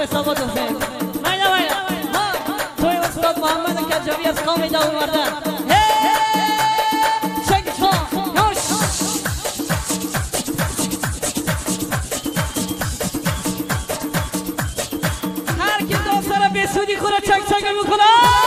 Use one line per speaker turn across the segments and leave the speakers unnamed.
ثابت حسین ماینا توی استاد محمد کجاوی از قوم داو مردن هر کی داستان بسودی کنه چک چک میکنه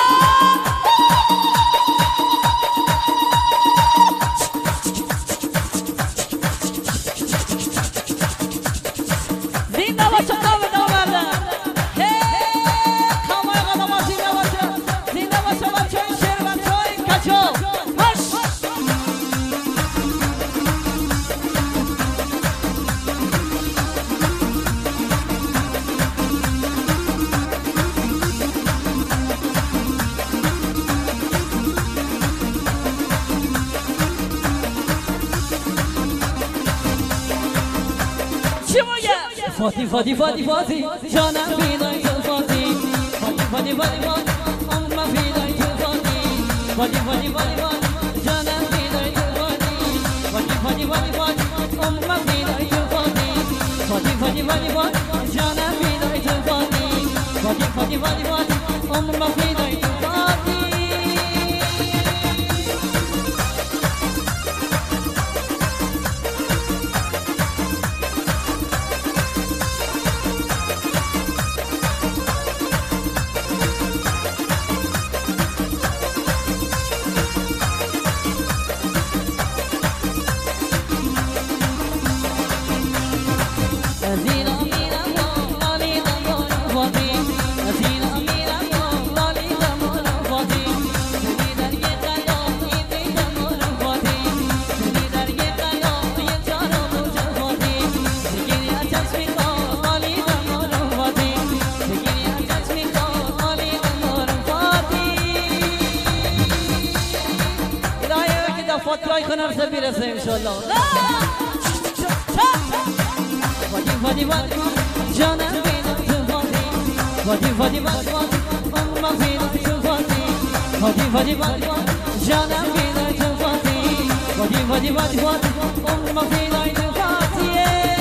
فاتی فاتی فاتی فاتی جانم بیدای تو فاتی فاتی فاتی فاتی فاتی عمرم بیدای تو فاتی فاتی فاتی فاتی فاتی جانم بیدای تو فاتی فاتی فاتی فاتی فاتی عمرم بیدای تو فاتی فاتی فاتی فاتی فاتی جانم بیدای تو فاتی فاتی فاتی فاتی فاتی عمرم بیدای تو فاتی فاترای کنم سر بیرسه انشالله فاتی فاتی فاتی جانم بیدای تو فاتی فاتی فاتی فاتی عمرم بیدای تو فاتی فاتی فاتی فاتی جانم بیدای تو فاتی فاتی فاتی فاتی عمرم بیدای تو فاتی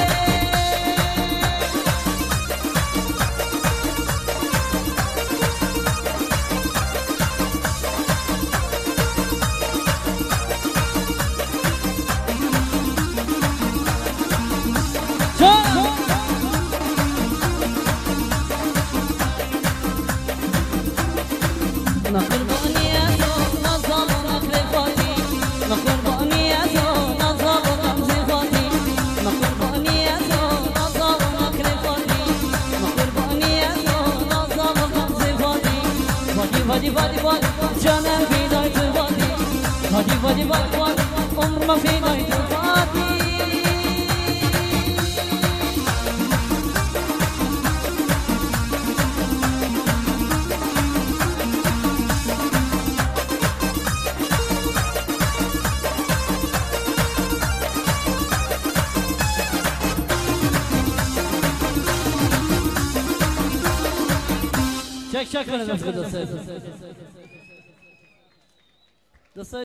فاتی فاتی فاتی جانم بیدای تو فاتی فاتی فاتی فاتی عمرم بیدای تو فاتی چک چک کنه دوست